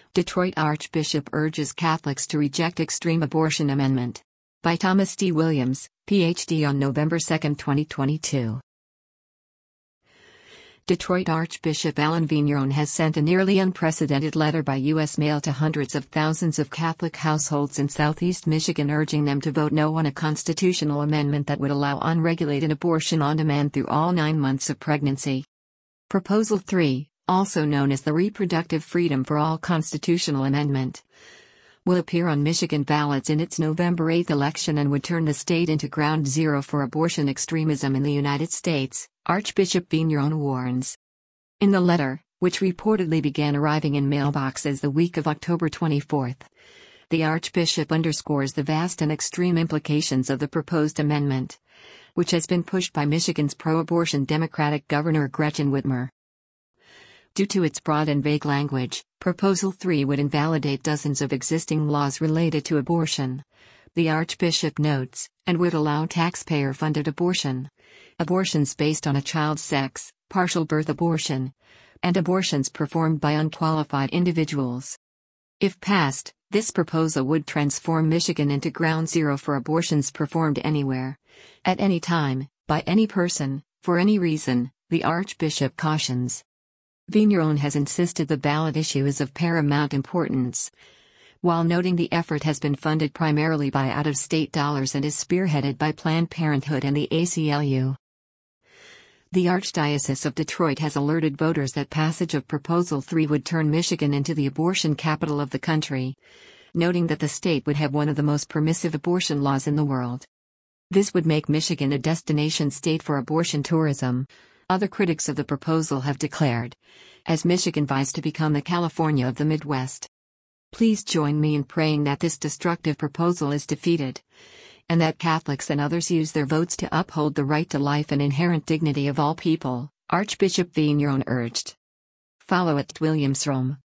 Detroit Archbishop urges Catholics to reject extreme abortion amendment. By Thomas D. Williams, Ph.D. on November 2, 2022. Detroit Archbishop Allen Vigneron has sent a nearly unprecedented letter by U.S. mail to hundreds of thousands of Catholic households in southeast Michigan urging them to vote no on a constitutional amendment that would allow unregulated abortion on demand through all 9 months of pregnancy. Proposal 3, also known as the Reproductive Freedom for All Constitutional Amendment, will appear on Michigan ballots in its November 8 election and would turn the state into ground zero for abortion extremism in the United States, Archbishop Vigneron warns. In the letter, which reportedly began arriving in mailboxes the week of October 24, the Archbishop underscores the vast and extreme implications of the proposed amendment, which has been pushed by Michigan's pro-abortion Democratic Governor Gretchen Whitmer. Due to its broad and vague language, Proposal 3 would invalidate dozens of existing laws related to abortion, the Archbishop notes, and would allow taxpayer-funded abortion, abortions based on a child's sex, partial birth abortion, and abortions performed by unqualified individuals. If passed, this proposal would transform Michigan into ground zero for abortions performed anywhere, at any time, by any person, for any reason, the Archbishop cautions. Vigneron has insisted the ballot issue is of paramount importance, while noting the effort has been funded primarily by out-of-state dollars and is spearheaded by Planned Parenthood and the ACLU. The Archdiocese of Detroit has alerted voters that passage of Proposal 3 would turn Michigan into the abortion capital of the country, noting that the state would have one of the most permissive abortion laws in the world. This would make Michigan a destination state for abortion tourism, other critics of the proposal have declared, as Michigan vies to become the California of the Midwest. Please join me in praying that this destructive proposal is defeated, and that Catholics and others use their votes to uphold the right to life and inherent dignity of all people, Archbishop Vigneron urged. Follow @WilliamsRome.